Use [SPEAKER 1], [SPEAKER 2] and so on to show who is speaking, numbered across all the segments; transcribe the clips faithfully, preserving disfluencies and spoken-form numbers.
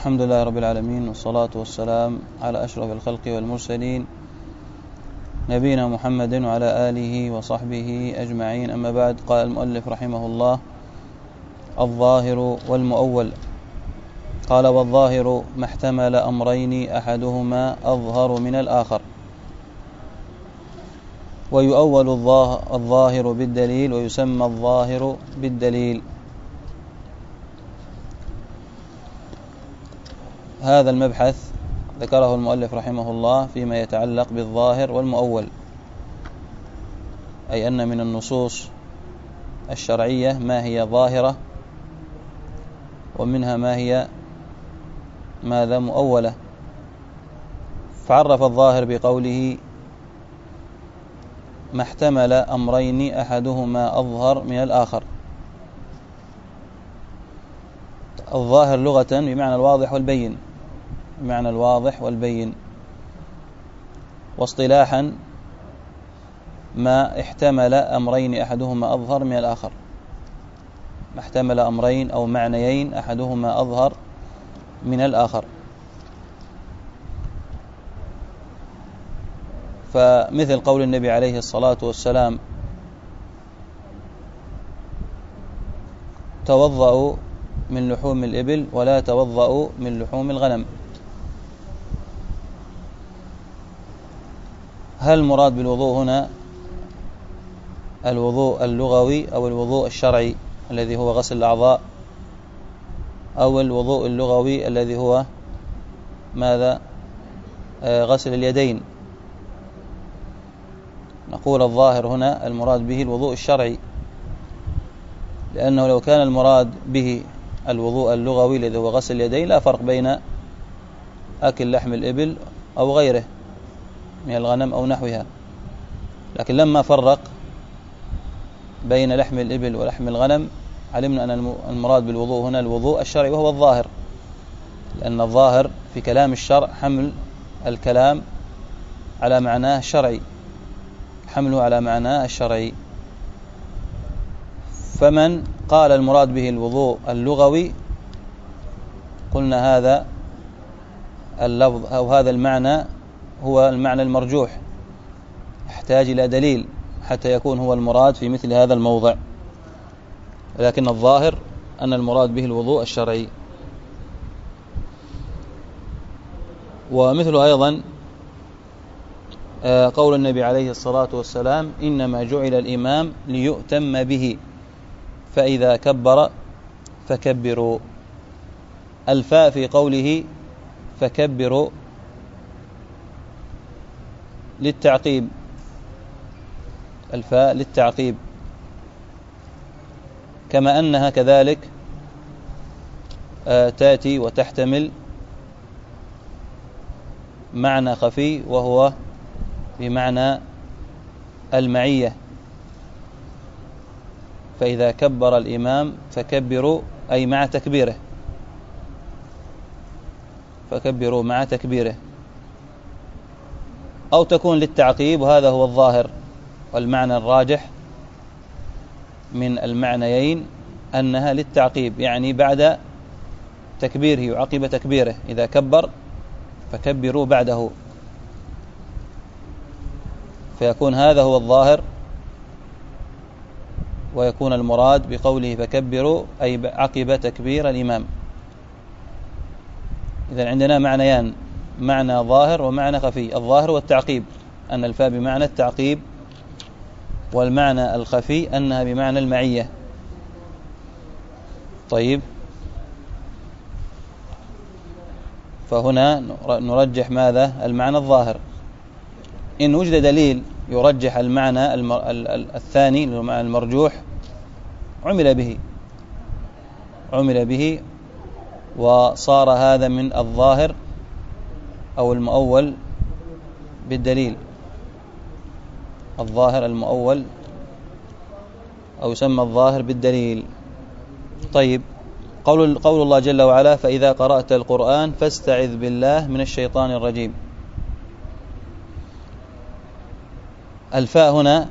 [SPEAKER 1] الحمد لله رب العالمين، والصلاة والسلام على أشرف الخلق والمرسلين نبينا محمد وعلى آله وصحبه أجمعين. أما بعد، قال المؤلف رحمه الله: الظاهر والمؤول. قال: والظاهر ما احتمل أمرين أحدهما أظهر من الآخر، ويؤول الظاهر بالدليل، ويسمى الظاهر بالدليل. هذا المبحث ذكره المؤلف رحمه الله فيما يتعلق بالظاهر والمؤول، أي أن من النصوص الشرعية ما هي ظاهرة، ومنها ما هي ماذا مؤولة. فعرف الظاهر بقوله: ما احتمل أمرين أحدهما أظهر من الآخر. الظاهر لغة بمعنى الواضح والبين، بمعنى الواضح والبين، واصطلاحا ما احتمل أمرين أحدهما أظهر من الآخر. ما احتمل أمرين أو معنيين أحدهما أظهر من الآخر. فمثل قول النبي عليه الصلاة والسلام: توضأوا من لحوم الإبل ولا توضأوا من لحوم الغنم. هل المراد بالوضوء هنا الوضوء اللغوي أو الوضوء الشرعي الذي هو غسل الأعضاء، أو الوضوء اللغوي الذي هو ماذا آه غسل اليدين؟ نقول الظاهر هنا المراد به الوضوء الشرعي، لأنه لو كان المراد به الوضوء اللغوي الذي هو غسل اليدين لا فرق بين أكل لحم الإبل أو غيره من الغنم أو نحوها. لكن لما فرق بين لحم الإبل ولحم الغنم علمنا أن المراد بالوضوء هنا الوضوء الشرعي، وهو الظاهر، لأن الظاهر في كلام الشرع حمل الكلام على معناه الشرعي، حمله على معناه الشرعي. فمن قال المراد به الوضوء اللغوي قلنا هذا اللفظ أو هذا المعنى هو المعنى المرجوح، يحتاج إلى دليل حتى يكون هو المراد في مثل هذا الموضع. لكن الظاهر أن المراد به الوضوء الشرعي. ومثل أيضا قول النبي عليه الصلاة والسلام: إنما جعل الإمام ليؤتم به، فإذا كبر فكبروا. الفاء في قوله فكبروا للتعقيب، الفاء للتعقيب، كما أنها كذلك تأتي وتحتمل معنى خفي وهو بمعنى المعية. فإذا كبر الإمام فكبروا أي مع تكبيره، فكبروا مع تكبيره. أو تكون للتعقيب، وهذا هو الظاهر والمعنى الراجح من المعنيين أنها للتعقيب، يعني بعد تكبيره وعقب تكبيره، إذا كبر فكبروا بعده، فيكون هذا هو الظاهر، ويكون المراد بقوله فكبروا أي عقب تكبير الإمام. إذن عندنا معنيان، معنى ظاهر ومعنى خفي. الظاهر والتعقيب، أن الفاء بمعنى التعقيب، والمعنى الخفي أنها بمعنى المعية. طيب، فهنا نرجح ماذا؟ المعنى الظاهر. إن وجد دليل يرجح المعنى الثاني المعنى المرجوح عمل به عمل به وصار هذا من الظاهر أو المؤول بالدليل. الظاهر المؤول أو يسمى الظاهر بالدليل. طيب، قول, قول الله جل وعلا: فإذا قرأت القرآن فاستعذ بالله من الشيطان الرجيم. الفاء هنا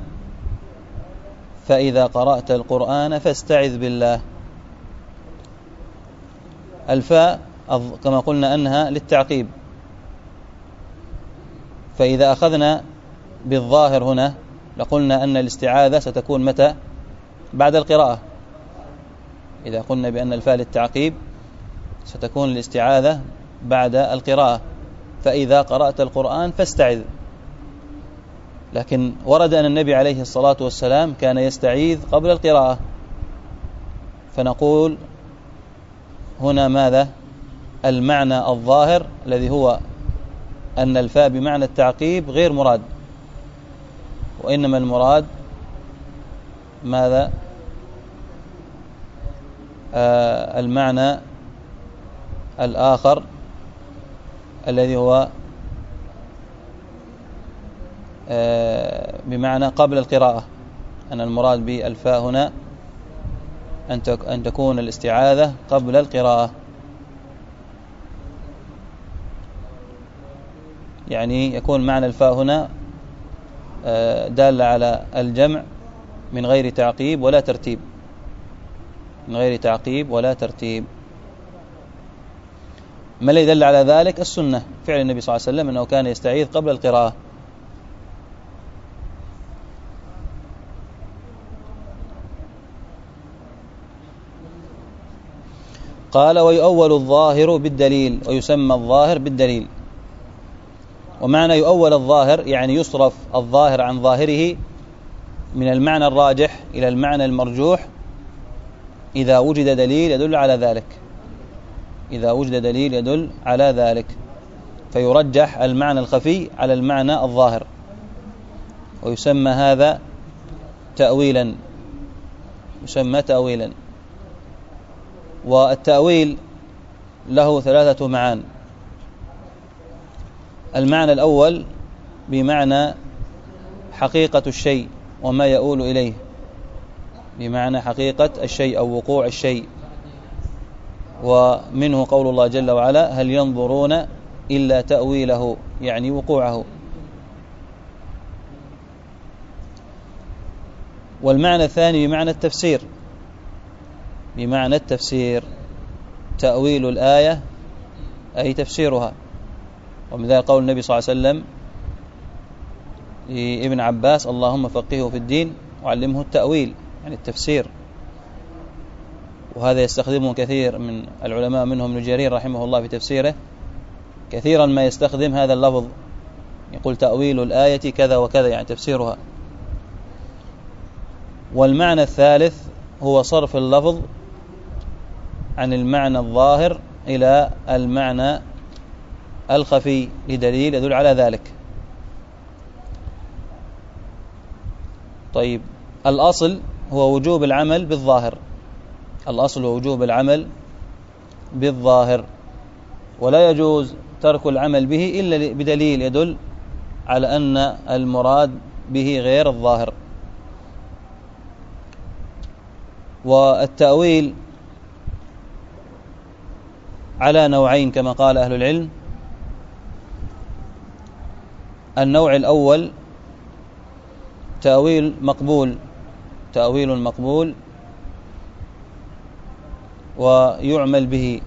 [SPEAKER 1] فإذا قرأت القرآن فاستعذ بالله. الفاء كما قلنا أنها للتعقيب. فإذا أخذنا بالظاهر هنا لقلنا أن الاستعاذة ستكون متى؟ بعد القراءة. إذا قلنا بأن الفاء للتعقيب ستكون الاستعاذة بعد القراءة، فإذا قرأت القرآن فاستعذ. لكن ورد أن النبي عليه الصلاة والسلام كان يستعيذ قبل القراءة، فنقول هنا ماذا؟ المعنى الظاهر الذي هو أن الفاء بمعنى التعقيب غير مراد، وإنما المراد ماذا؟ آه المعنى الآخر الذي هو آه بمعنى قبل القراءة، أن المراد بالفاء هنا أن تكون الاستعاذة قبل القراءة، يعني يكون معنى الفاء هنا دال على الجمع من غير تعقيب ولا ترتيب، من غير تعقيب ولا ترتيب. ما الذي دل على ذلك؟ السنة، فعل النبي صلى الله عليه وسلم أنه كان يستعيذ قبل القراءة. قال ويؤول الظاهر بالدليل، ويسمى الظاهر بالدليل. ومعنى يؤول الظاهر يعني يصرف الظاهر عن ظاهره من المعنى الراجح إلى المعنى المرجوح إذا وجد دليل يدل على ذلك، إذا وجد دليل يدل على ذلك، فيرجح المعنى الخفي على المعنى الظاهر، ويسمى هذا تأويلا، يسمى تأويلا. والتأويل له ثلاثة معان. المعنى الأول بمعنى حقيقة الشيء وما يؤول إليه، بمعنى حقيقة الشيء أو وقوع الشيء، ومنه قول الله جل وعلا هل ينظرون إلا تأويله، يعني وقوعه. والمعنى الثاني بمعنى التفسير، بمعنى التفسير، تأويل الآية أي تفسيرها. ومن ذلك قول النبي صلى الله عليه وسلم لابن عباس اللهم فقهه في الدين وعلمه التأويل، يعني التفسير. وهذا يستخدمه كثير من العلماء، منهم ابن جرير رحمه الله في تفسيره، كثيرا ما يستخدم هذا اللفظ، يقول تأويل الآية كذا وكذا، يعني تفسيرها. والمعنى الثالث هو صرف اللفظ عن المعنى الظاهر إلى المعنى الخفي لدليل يدل على ذلك. طيب، الأصل هو وجوب العمل بالظاهر، الأصل هو وجوب العمل بالظاهر، ولا يجوز ترك العمل به إلا بدليل يدل على أن المراد به غير الظاهر. والتأويل على نوعين كما قال أهل العلم. النوع الأول تأويل مقبول، تأويل مقبول ويعمل به،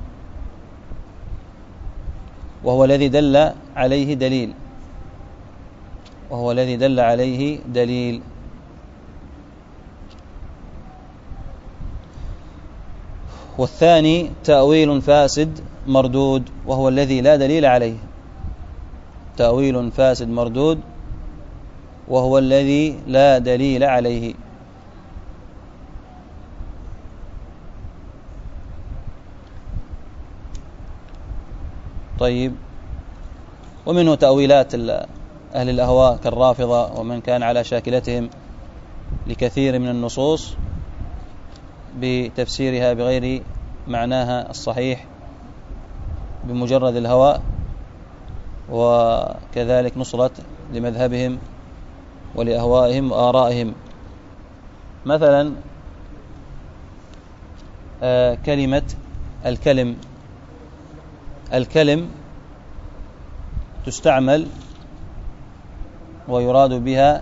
[SPEAKER 1] وهو الذي دل عليه دليل، وهو الذي دل عليه دليل. والثاني تأويل فاسد مردود، وهو الذي لا دليل عليه، تأويل فاسد مردود وهو الذي لا دليل عليه. طيب، ومنه تأويلات أهل الأهواء كالرافضة ومن كان على شاكلتهم لكثير من النصوص بتفسيرها بغير معناها الصحيح بمجرد الهوى، وكذلك نصرت لمذهبهم ولأهوائهم وآرائهم. مثلا آه كلمة الكلم، الكلم تستعمل ويراد بها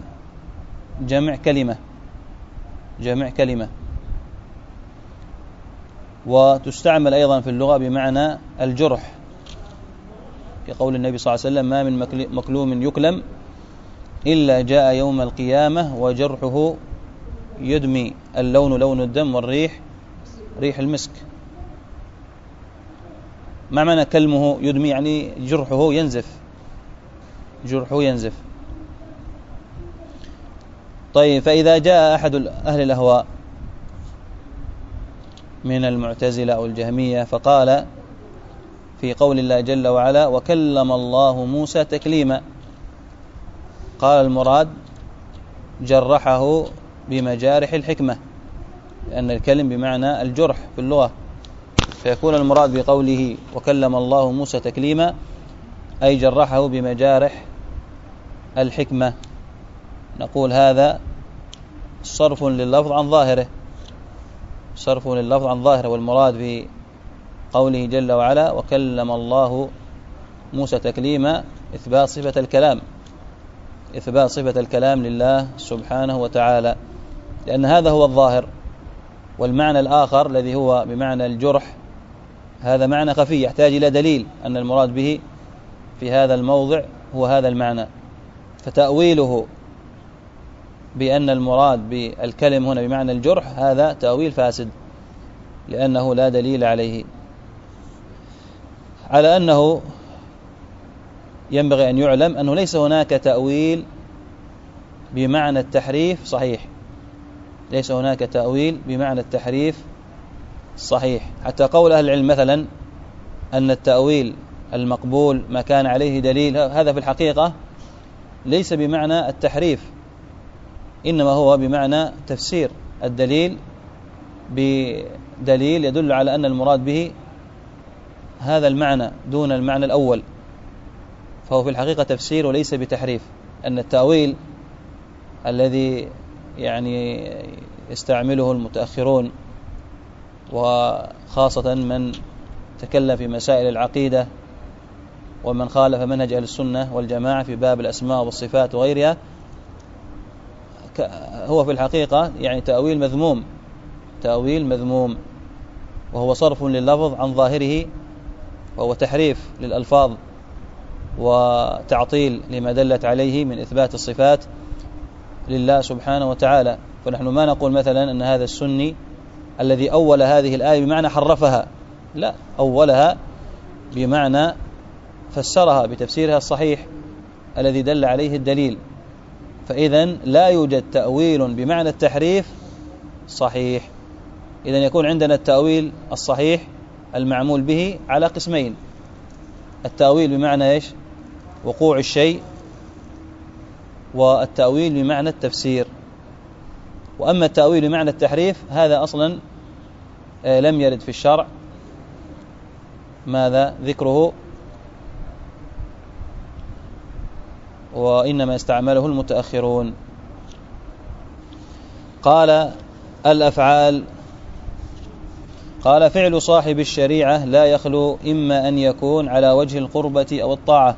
[SPEAKER 1] جمع كلمة، جمع كلمة. وتستعمل أيضا في اللغة بمعنى الجرح، في قول النبي صلى الله عليه وسلم: ما من مكلوم يكلم إلا جاء يوم القيامة وجرحه يدمي، اللون لون الدم والريح ريح المسك. ما معنى كلمه يدمي؟ يعني جرحه ينزف، جرحه ينزف. طيب، فإذا جاء أحد أهل الأهواء من المعتزلة أو الجهمية فقال في قول الله جل وعلا: وكلم الله موسى تكليما، قال المراد جرحه بمجارح الحكمة، لأن الكلم بمعنى الجرح في اللغة، فيكون المراد بقوله وكلم الله موسى تكليما أي جرحه بمجارح الحكمة. نقول هذا صرف لللفظ عن ظاهره، صرف لللفظ عن ظاهره، والمراد في قوله جل وعلا وكلم الله موسى تكليما إثبات صفة الكلام، إثبات صفة الكلام لله سبحانه وتعالى، لأن هذا هو الظاهر. والمعنى الآخر الذي هو بمعنى الجرح هذا معنى خفي يحتاج إلى دليل أن المراد به في هذا الموضع هو هذا المعنى، فتأويله بأن المراد بالكلم هنا بمعنى الجرح هذا تأويل فاسد، لأنه لا دليل عليه. على أنه ينبغي أن يعلم أنه ليس هناك تأويل بمعنى التحريف صحيح، ليس هناك تأويل بمعنى التحريف صحيح، حتى قول أهل العلم مثلا أن التأويل المقبول ما كان عليه دليل، هذا في الحقيقة ليس بمعنى التحريف، إنما هو بمعنى تفسير الدليل بدليل يدل على أن المراد به هذا المعنى دون المعنى الأول، فهو في الحقيقة تفسير وليس بتحريف. أن التأويل الذي يعني يستعمله المتأخرون وخاصة من تكلم في مسائل العقيدة ومن خالف منهج أهل السنة والجماعة في باب الأسماء والصفات وغيرها، هو في الحقيقة يعني تأويل مذموم، تأويل مذموم، وهو صرف لللفظ عن ظاهره، وهو تحريف للألفاظ وتعطيل لما دلت عليه من إثبات الصفات لله سبحانه وتعالى. فنحن ما نقول مثلا أن هذا السني الذي أول هذه الآية بمعنى حرفها، لا، أولها بمعنى فسرها بتفسيرها الصحيح الذي دل عليه الدليل. فإذن لا يوجد تأويل بمعنى التحريف صحيح. إذن يكون عندنا التأويل الصحيح المعمول به على قسمين: التأويل بمعنى إيش؟ وقوع الشيء، والتأويل بمعنى التفسير. وأما التأويل بمعنى التحريف هذا أصلا لم يرد في الشرع ماذا ذكره، وإنما استعمله المتأخرون. قال الأفعال، قال فعل صاحب الشريعة لا يخلو إما أن يكون على وجه القربة أو الطاعة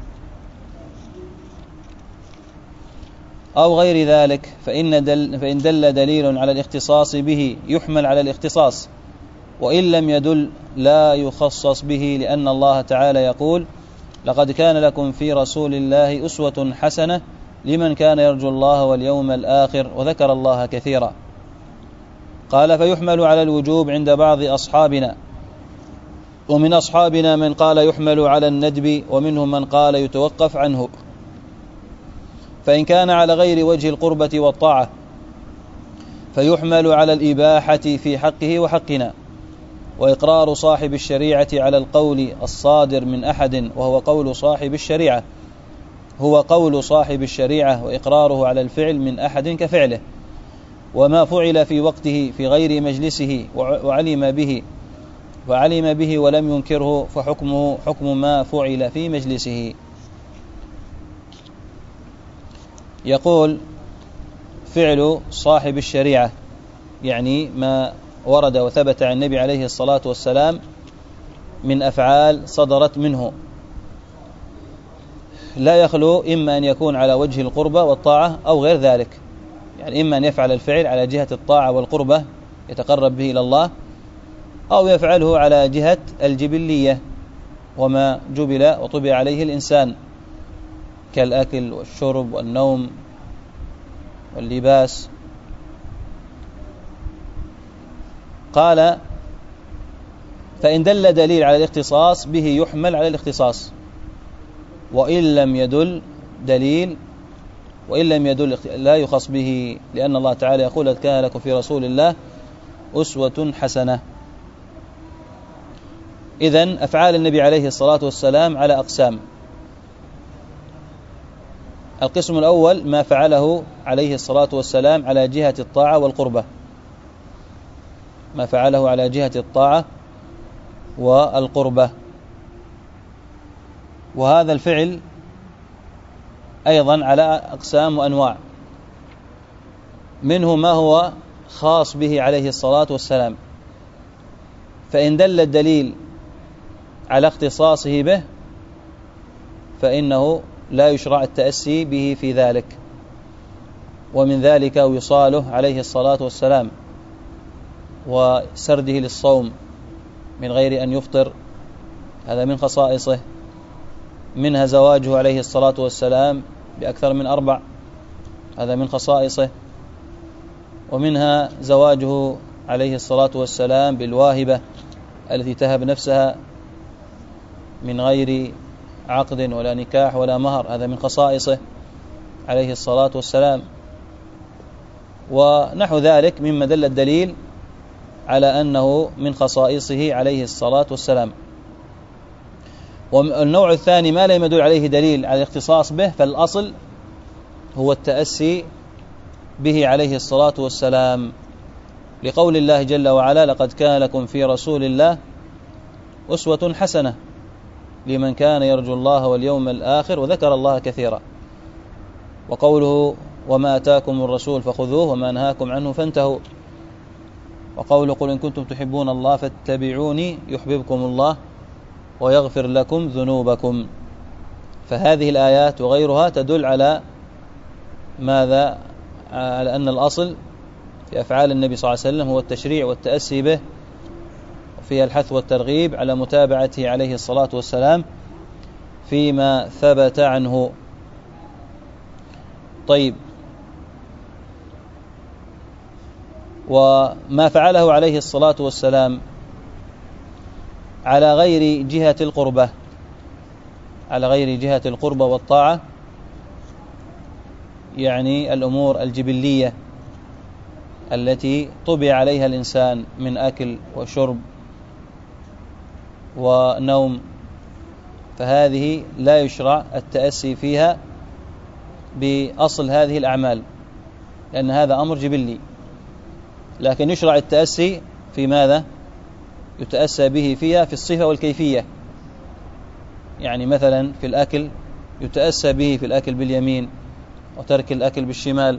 [SPEAKER 1] أو غير ذلك، فإن دل, فإن دل دليل على الاختصاص به يحمل على الاختصاص، وإن لم يدل لا يخصص به، لأن الله تعالى يقول لقد كان لكم في رسول الله أسوة حسنة لمن كان يرجو الله واليوم الآخر وذكر الله كثيرا. قال فيحمل على الوجوب عند بعض أصحابنا، ومن أصحابنا من قال يحمل على الندب، ومنهم من قال يتوقف عنه. فإن كان على غير وجه القربة والطاعة فيحمل على الإباحة في حقه وحقنا، وإقرار صاحب الشريعة على القول الصادر من أحد وهو قول صاحب الشريعة هو قول صاحب الشريعة، وإقراره على الفعل من أحد كفعله، وما فعل في وقته في غير مجلسه وعلم به وعلم به ولم ينكره فحكمه حكم ما فعل في مجلسه. يقول فعل صاحب الشريعة يعني ما ورد وثبت عن النبي عليه الصلاة والسلام من أفعال صدرت منه، لا يخلو إما أن يكون على وجه القربة والطاعة أو غير ذلك، يعني إما أن يفعل الفعل على جهة الطاعة والقربة يتقرب به إلى الله، أو يفعله على جهة الجبلية وما جبل وطبع عليه الإنسان كالأكل والشرب والنوم واللباس. قال: فإن دل دليل على الاختصاص به يحمل على الاختصاص، وإن لم يدل دليل وإن لم يدل لا يخص به، لأن الله تعالى يقول: قد كان لكم في رسول الله أسوة حسنة. إذن أفعال النبي عليه الصلاة والسلام على أقسام. القسم الأول ما فعله عليه الصلاة والسلام على جهة الطاعة والقربة، ما فعله على جهة الطاعة والقربة. وهذا الفعل أيضا على أقسام وأنواع، منه ما هو خاص به عليه الصلاة والسلام، فإن دل الدليل على اختصاصه به فإنه لا يشرع التأسي به في ذلك. ومن ذلك وصاله عليه الصلاة والسلام وسرده للصوم من غير أن يفطر، هذا من خصائصه. منها زواجه عليه الصلاة والسلام بأكثر من أربع، هذا من خصائصه. ومنها زواجه عليه الصلاة والسلام بالواهبة التي تهب نفسها من غير عقد ولا نكاح ولا مهر، هذا من خصائصه عليه الصلاة والسلام. ونحو ذلك مما دل الدليل على أنه من خصائصه عليه الصلاة والسلام. والنوع الثاني ما لم يدل عليه دليل على الاختصاص به، فالأصل هو التأسي به عليه الصلاة والسلام، لقول الله جل وعلا: لقد كان لكم في رسول الله أسوة حسنة لمن كان يرجو الله واليوم الآخر وذكر الله كثيرا. وقوله: وما أتاكم الرسول فخذوه وما نهاكم عنه فانتهوا. وقوله: قل إن كنتم تحبون الله فاتبعوني يحببكم الله ويغفر لكم ذنوبكم. فهذه الآيات وغيرها تدل على ماذا؟ على أن الأصل في أفعال النبي صلى الله عليه وسلم هو التشريع والتأسي به، وفيها الحث والترغيب على متابعته عليه الصلاة والسلام فيما ثبت عنه. طيب، وما فعله عليه الصلاة والسلام على غير جهة القربة، على غير جهة القربة والطاعة، يعني الأمور الجبلية التي طبع عليها الإنسان من أكل وشرب ونوم، فهذه لا يشرع التأسي فيها بأصل هذه الأعمال، لأن هذا أمر جبلي. لكن يشرع التأسي في ماذا؟ يتأسى به فيها في الصفة والكيفية. يعني مثلا في الأكل يتأسى به في الأكل باليمين وترك الأكل بالشمال،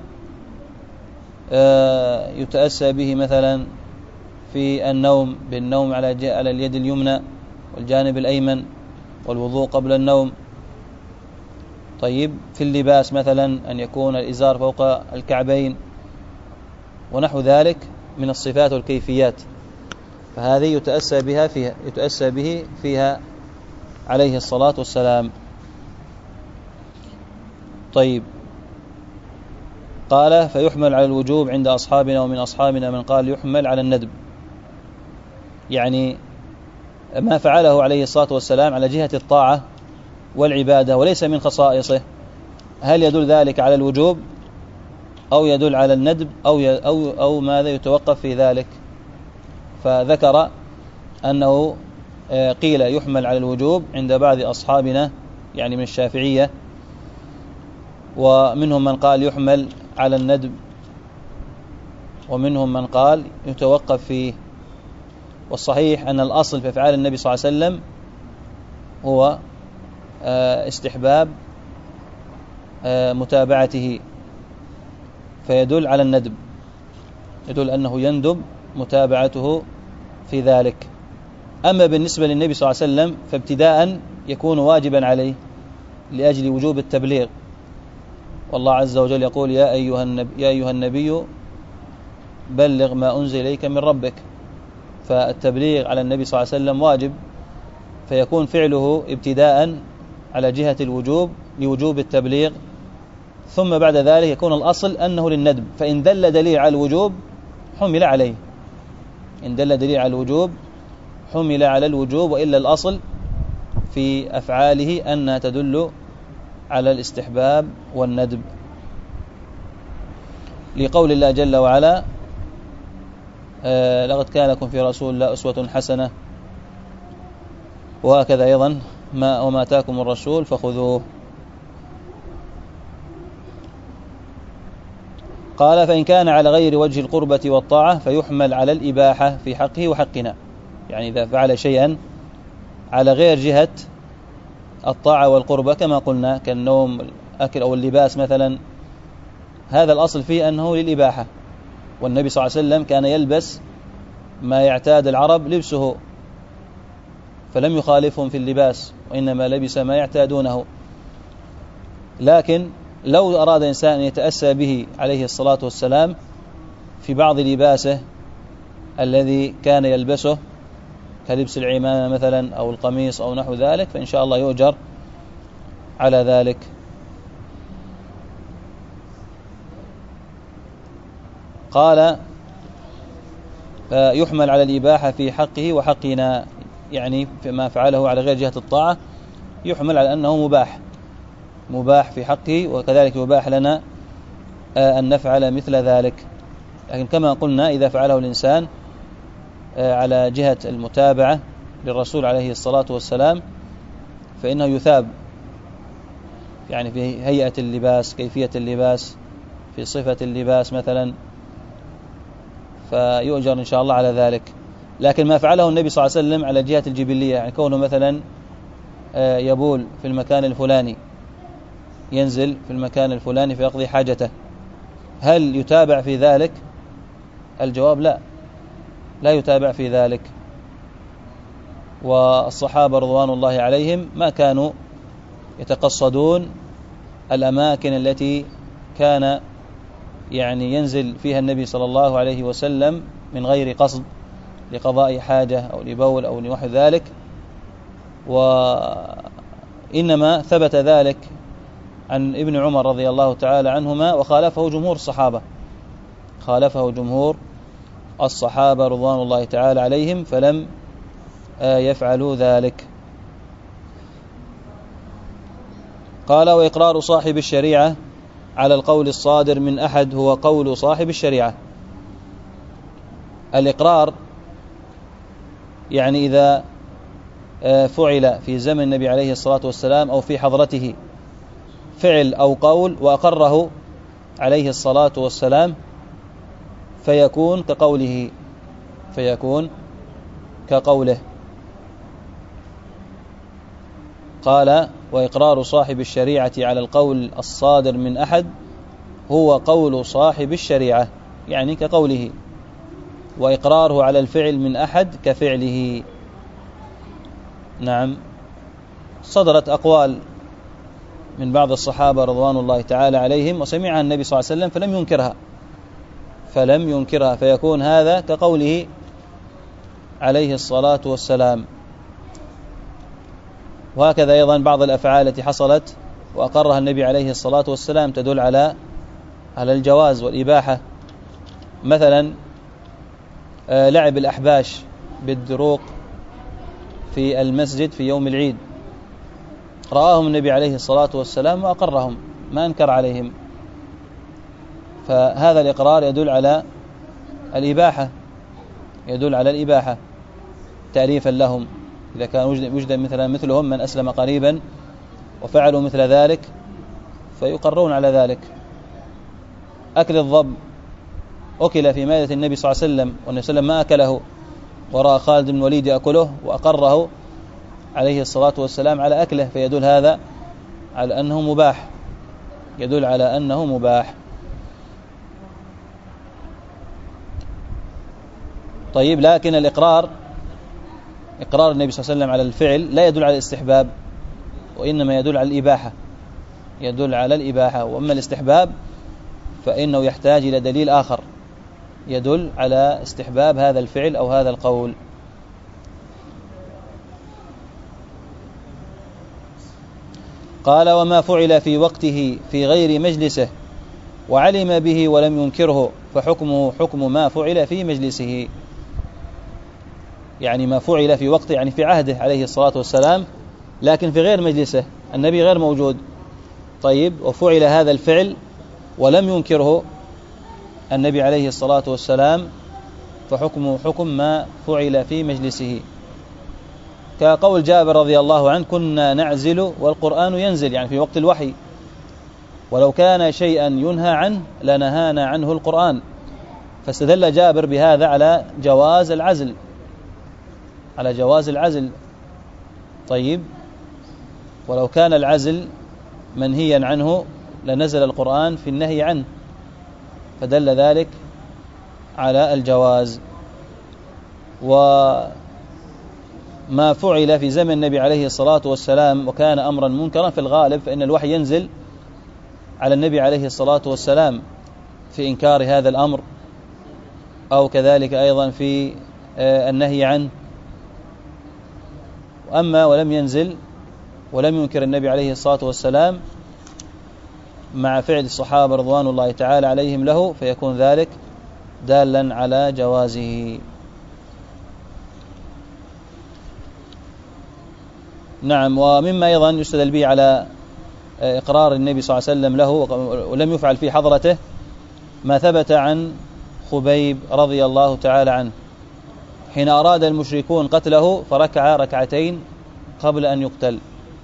[SPEAKER 1] يتأسى به مثلا في النوم بالنوم على على اليد اليمنى والجانب الأيمن والوضوء قبل النوم. طيب، في اللباس مثلا أن يكون الإزار فوق الكعبين ونحو ذلك من الصفات والكيفيات، فهذه يتأسى بها فيها يتأسى به فيها عليه الصلاة والسلام. طيب، قال: فيحمل على الوجوب عند أصحابنا، ومن أصحابنا من قال يحمل على الندب، يعني ما فعله عليه الصلاة والسلام على جهة الطاعة والعبادة وليس من خصائصه، هل يدل ذلك على الوجوب أو يدل على الندب أو أو أو ماذا يتوقف في ذلك؟ فذكر أنه قيل يحمل على الوجوب عند بعض أصحابنا، يعني من الشافعية، ومنهم من قال يحمل على الندب، ومنهم من قال يتوقف فيه. والصحيح أن الأصل في أفعال النبي صلى الله عليه وسلم هو استحباب متابعته، فيدل على الندب، يدل أنه يندب متابعته في ذلك. أما بالنسبة للنبي صلى الله عليه وسلم فابتداء يكون واجبا عليه لأجل وجوب التبليغ، والله عز وجل يقول: يا أيها النبي, يا أيها النبي بلغ ما أنزل إليك من ربك. فالتبليغ على النبي صلى الله عليه وسلم واجب، فيكون فعله ابتداء على جهة الوجوب لوجوب التبليغ، ثم بعد ذلك يكون الأصل أنه للندب، فإن دل دليل على الوجوب حمل عليه، إن دل دليل على الوجوب حمل على الوجوب، وإلا الأصل في أفعاله أنها تدل على الاستحباب والندب، لقول الله جل وعلا آه لقد كان لكم في رسول الله أسوة حسنة، وهكذا أيضا ما وما آتاكم الرسول فخذوه. قال فإن كان على غير وجه القربة والطاعة فيحمل على الإباحة في حقه وحقنا، يعني إذا فعل شيئا على غير جهة الطاعة والقربة كما قلنا كالنوم الأكل أو اللباس مثلا، هذا الأصل فيه أنه للإباحة، والنبي صلى الله عليه وسلم كان يلبس ما يعتاد العرب لبسه، فلم يخالفهم في اللباس، وإنما لبس ما يعتادونه. لكن لو أراد إنسان أن يتأسى به عليه الصلاة والسلام في بعض لباسه الذي كان يلبسه كلبس العمامة مثلا أو القميص أو نحو ذلك، فإن شاء الله يؤجر على ذلك. قال يحمل على الإباحة في حقه وحقنا، يعني فيما فعله على غير جهة الطاعة يحمل على أنه مباح مباح في حقه، وكذلك يباح لنا أن نفعل مثل ذلك. لكن كما قلنا إذا فعله الإنسان على جهة المتابعة للرسول عليه الصلاة والسلام فإنه يثاب، يعني في هيئة اللباس، كيفية اللباس، في صفة اللباس مثلا، فيؤجر إن شاء الله على ذلك. لكن ما فعله النبي صلى الله عليه وسلم على جهة الجبلية، يعني كونه مثلا يبول في المكان الفلاني، ينزل في المكان الفلاني فيقضي حاجته، هل يتابع في ذلك؟ الجواب لا، لا يتابع في ذلك. والصحابة رضوان الله عليهم ما كانوا يتقصدون الأماكن التي كان يعني ينزل فيها النبي صلى الله عليه وسلم من غير قصد لقضاء حاجة أو لبول أو لنحو ذلك، وإنما ثبت ذلك عن ابن عمر رضي الله تعالى عنهما، وخالفه جمهور الصحابة خالفه جمهور الصحابة رضوان الله تعالى عليهم، فلم يفعلوا ذلك. قال وإقرار صاحب الشريعة على القول الصادر من أحد هو قول صاحب الشريعة. الإقرار يعني إذا فعل في زمن النبي عليه الصلاة والسلام أو في حضرته فعل أو قول وأقره عليه الصلاة والسلام فيكون كقوله فيكون كقوله قال وإقرار صاحب الشريعة على القول الصادر من أحد هو قول صاحب الشريعة، يعني كقوله، وإقراره على الفعل من أحد كفعله. نعم، صدرت أقوال من بعض الصحابة رضوان الله تعالى عليهم وسمعها النبي صلى الله عليه وسلم فلم ينكرها فلم ينكرها فيكون هذا كقوله عليه الصلاة والسلام. وهكذا أيضا بعض الأفعال التي حصلت وأقرها النبي عليه الصلاة والسلام تدل على على الجواز والإباحة، مثلا لعب الأحباش بالدروق في المسجد في يوم العيد، رآهم النبي عليه الصلاة والسلام وأقرهم، ما أنكر عليهم، فهذا الإقرار يدل على الإباحة يدل على الإباحة تعريفا لهم، إذا كان وجد مثلا مثلهم من أسلم قريبا وفعلوا مثل ذلك فيقرون على ذلك. أكل الضب أكل في مائدة النبي صلى الله عليه وسلم والنبي صلى الله عليه وسلم ما أكله، ورأى خالد بن الوليد يأكله وأقره عليه الصلاة والسلام على أكله، فيدل هذا على أنه مباح يدل على أنه مباح. طيب، لكن الإقرار إقرار النبي صلى الله عليه وسلم على الفعل لا يدل على الاستحباب، وإنما يدل على الإباحة يدل على الإباحة وأما الاستحباب فإنه يحتاج إلى دليل آخر يدل على استحباب هذا الفعل أو هذا القول. قال: وما فعل في وقته في غير مجلسه وعلم به ولم ينكره فحكمه حكم ما فعل في مجلسه. يعني ما فعل في وقته يعني في عهده عليه الصلاة والسلام، لكن في غير مجلسه، النبي غير موجود. طيب، وفعل هذا الفعل ولم ينكره النبي عليه الصلاة والسلام فحكمه حكم ما فعل في مجلسه، كقول جابر رضي الله عنه: كنا نعزل والقرآن ينزل، يعني في وقت الوحي، ولو كان شيئا ينهى عنه لنهانا عنه القرآن. فاستدل جابر بهذا على جواز العزل، على جواز العزل. طيب، ولو كان العزل منهيا عنه لنزل القرآن في النهي عنه، فدل ذلك على الجواز. وما فعل في زمن النبي عليه الصلاة والسلام وكان أمرا منكرا في الغالب فإن الوحي ينزل على النبي عليه الصلاة والسلام في إنكار هذا الأمر، أو كذلك أيضا في النهي عنه. أما ولم ينزل ولم ينكر النبي عليه الصلاة والسلام مع فعل الصحابة رضوان الله تعالى عليهم له، فيكون ذلك دالا على جوازه. نعم. ومما أيضا يستدل به على إقرار النبي صلى الله عليه وسلم له ولم يفعل في حضرته ما ثبت عن خبيب رضي الله تعالى عنه حين أراد المشركون قتله فركع ركعتين قبل أن يقتل،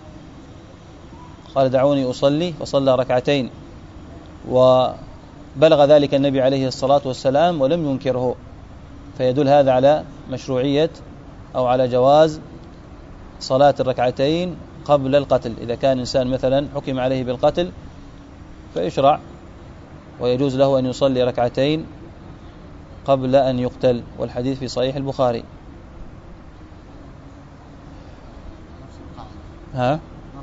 [SPEAKER 1] قال: دعوني أصلي، فصلى ركعتين، وبلغ ذلك النبي عليه الصلاة والسلام ولم ينكره، فيدل هذا على مشروعية أو على جواز صلاة الركعتين قبل القتل. إذا كان إنسان مثلا حكم عليه بالقتل فيشرع ويجوز له أن يصلي ركعتين قبل أن يقتل، والحديث في صحيح البخاري. ها؟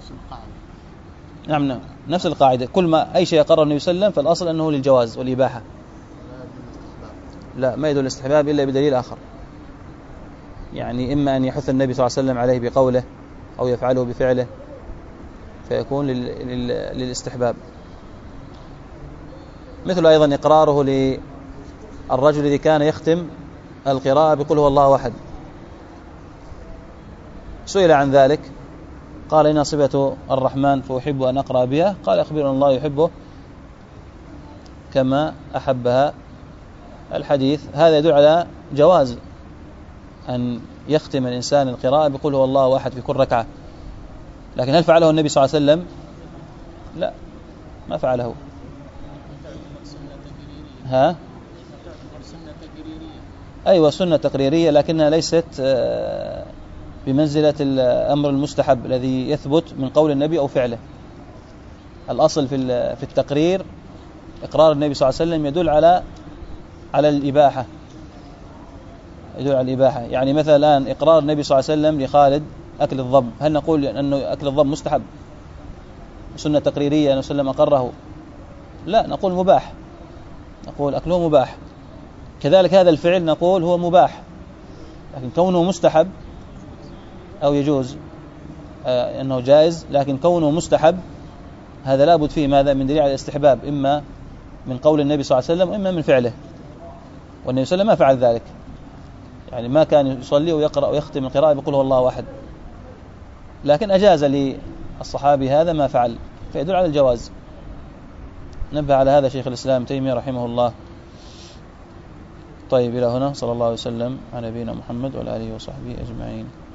[SPEAKER 1] نعم نعم نفس القاعدة، كل ما أي شيء قرر النبي صلى الله عليه وسلم فالأصل أنه للجواز والإباحة، لا ما يدل الاستحباب إلا بدليل آخر، يعني إما أن يحث النبي صلى الله عليه وسلم عليه بقوله أو يفعله بفعله فيكون للاستحباب. مثل أيضا إقراره للرجل الذي كان يختم القراءة بقل هو الله أحد، سئل عن ذلك قال: إنها صفة الرحمن فأحب أن أقرأ بها، قال: أخبرنا الله يحبه كما أحبها. الحديث هذا يدل على جواز أن يختم الإنسان القراءة بقل هو الله أحد في كل ركعة، لكن هل فعله النبي صلى الله عليه وسلم؟ لا، ما فعله. ها؟ أيوة، سنة تقريرية، لكنها ليست بمنزلة الأمر المستحب الذي يثبت من قول النبي أو فعله. الأصل في في التقرير إقرار النبي صلى الله عليه وسلم يدل على على الإباحة، يدل على الإباحة. يعني مثلا الآن إقرار النبي صلى الله عليه وسلم لخالد أكل الضب، هل نقول أنه أكل الضب مستحب سنة تقريرية أنه سلم أقره؟ لا، نقول مباح، نقول أكله مباح. كذلك هذا الفعل نقول هو مباح، لكن كونه مستحب أو يجوز آه أنه جائز، لكن كونه مستحب هذا لابد فيه ماذا؟ من دليل على الاستحباب، إما من قول النبي صلى الله عليه وسلم وإما من فعله، والنبي صلى الله عليه وسلم ما فعل ذلك، يعني ما كان يصلي ويقرأ ويختم القراءة بقول هو الله أحد، لكن أجاز للصحابي هذا ما فعل، فيدل على الجواز. نبه على هذا شيخ الإسلام تيمية رحمه الله. طيب، إلى هنا، صلى الله عليه وسلم على نبينا محمد وعلى آله وصحبه أجمعين.